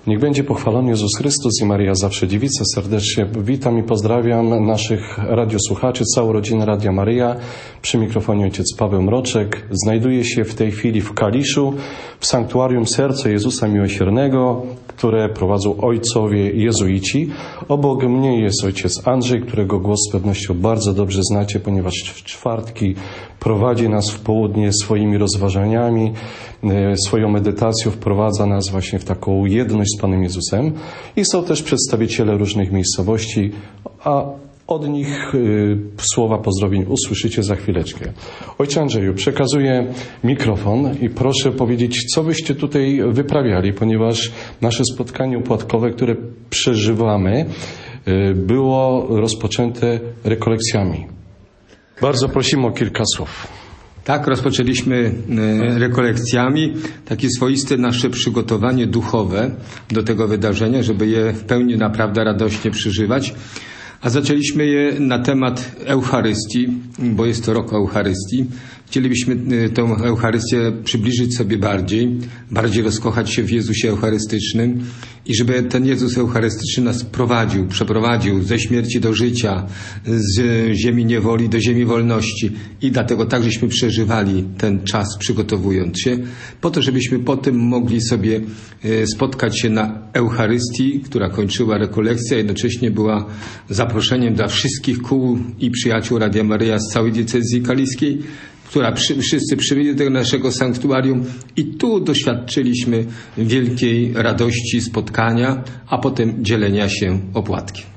Niech będzie pochwalony Jezus Chrystus i Maryja Zawsze Dziewica. Serdecznie witam i pozdrawiam naszych radiosłuchaczy, całą rodzinę Radia Maryja. Przy mikrofonie ojciec Paweł Mroczek. Znajduję się w tej chwili w Kaliszu, w sanktuarium Serca Jezusa Miłosiernego, które prowadzą ojcowie jezuici. Obok mnie jest ojciec Andrzej, którego głos z pewnością bardzo dobrze znacie, ponieważ w czwartki prowadzi nas w południe swoimi rozważaniami, swoją medytacją wprowadza nas właśnie w taką jedność z Panem Jezusem. I są też przedstawiciele różnych miejscowości, a od nich słowa pozdrowień usłyszycie za chwileczkę. Ojcze Andrzeju, przekazuję mikrofon i proszę powiedzieć, co byście tutaj wyprawiali, ponieważ nasze spotkanie opłatkowe, które przeżywamy, było rozpoczęte rekolekcjami. Bardzo prosimy o kilka słów. Tak, rozpoczęliśmy rekolekcjami, takie swoiste nasze przygotowanie duchowe do tego wydarzenia, żeby je w pełni naprawdę radośnie przeżywać. A zaczęliśmy je na temat Eucharystii, bo jest to rok Eucharystii. Chcielibyśmy tę Eucharystię przybliżyć sobie bardziej rozkochać się w Jezusie Eucharystycznym i żeby ten Jezus Eucharystyczny nas przeprowadził ze śmierci do życia, z ziemi niewoli do ziemi wolności. I dlatego tak żeśmy przeżywali ten czas, przygotowując się, po to, żebyśmy potem mogli sobie spotkać się na Eucharystii, która kończyła rekolekcja, jednocześnie była zaproszeniem dla wszystkich kół i przyjaciół Radia Maryja z całej diecezji kaliskiej, która wszyscy przybyli do tego naszego sanktuarium i tu doświadczyliśmy wielkiej radości spotkania, a potem dzielenia się opłatkiem.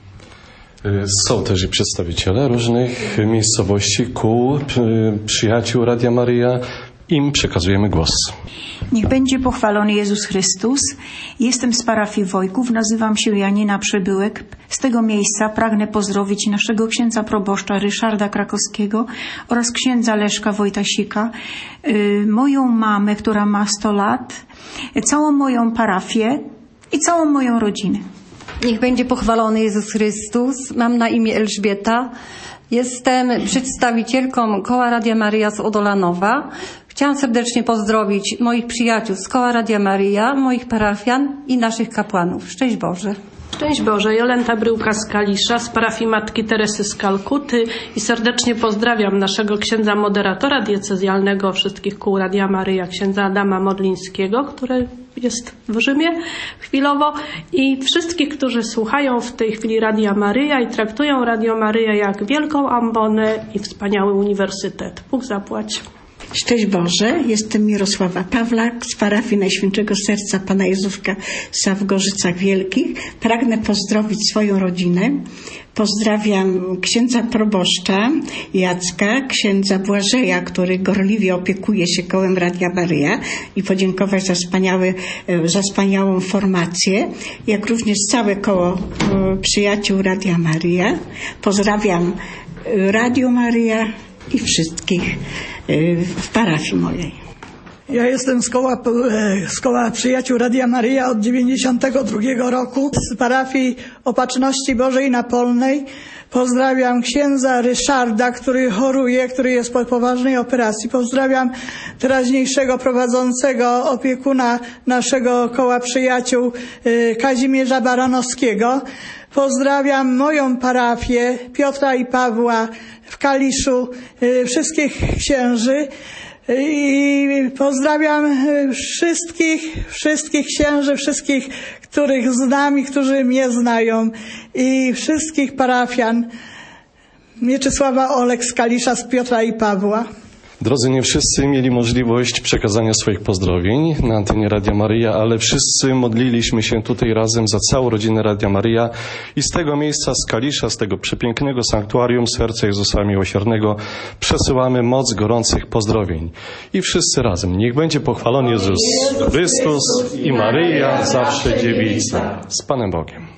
Są też i przedstawiciele różnych miejscowości, kół, przyjaciół Radia Maryja. Im przekazujemy głos. Niech będzie pochwalony Jezus Chrystus. Jestem z parafii Wojków, nazywam się Janina Przybyłek. Z tego miejsca pragnę pozdrowić naszego księdza proboszcza Ryszarda Krakowskiego oraz księdza Leszka Wojtasika, moją mamę, która ma 100 lat, całą moją parafię i całą moją rodzinę. Niech będzie pochwalony Jezus Chrystus. Mam na imię Elżbieta. Jestem przedstawicielką Koła Radia Maryja z Odolanowa. Chciałam serdecznie pozdrowić moich przyjaciół z Koła Radia Maryja, moich parafian i naszych kapłanów. Szczęść Boże. Szczęść Boże, Jolenta Bryłka z Kalisza, z parafii Matki Teresy z Kalkuty i serdecznie pozdrawiam naszego księdza moderatora diecezjalnego wszystkich kół Radia Maryja, księdza Adama Modlińskiego, który jest w Rzymie chwilowo, i wszystkich, którzy słuchają w tej chwili Radia Maryja i traktują Radio Maryja jak wielką ambonę i wspaniały uniwersytet. Bóg zapłać. Szczęść Boże, jestem Mirosława Pawlak z parafii Najświętszego Serca Pana Jezuska w Gorzycach Wielkich. Pragnę pozdrowić swoją rodzinę. Pozdrawiam księdza proboszcza Jacka, księdza Błażeja, który gorliwie opiekuje się kołem Radia Maryja, i podziękować za wspaniałą formację, jak również całe koło przyjaciół Radia Maryja. Pozdrawiam Radio Maryja i wszystkich w parafii mojej. Ja jestem z koła Przyjaciół Radia Maryja od 92 roku, z parafii Opatrzności Bożej na Polnej. Pozdrawiam księdza Ryszarda, który choruje, który jest po poważnej operacji. Pozdrawiam teraźniejszego prowadzącego opiekuna naszego koła przyjaciół Kazimierza Baranowskiego. Pozdrawiam moją parafię Piotra i Pawła w Kaliszu, wszystkich księży. I pozdrawiam wszystkich księży, wszystkich, których znam i którzy mnie znają, i wszystkich parafian. Mieczysława Olek z Kalisza, z Piotra i Pawła. Drodzy, nie wszyscy mieli możliwość przekazania swoich pozdrowień na antenie Radia Maryja, ale wszyscy modliliśmy się tutaj razem za całą rodzinę Radia Maryja i z tego miejsca, z Kalisza, z tego przepięknego sanktuarium Serca Jezusa Miłosiernego przesyłamy moc gorących pozdrowień. I wszyscy razem. Niech będzie pochwalony Jezus Chrystus i Maryja Zawsze Dziewica. Z Panem Bogiem.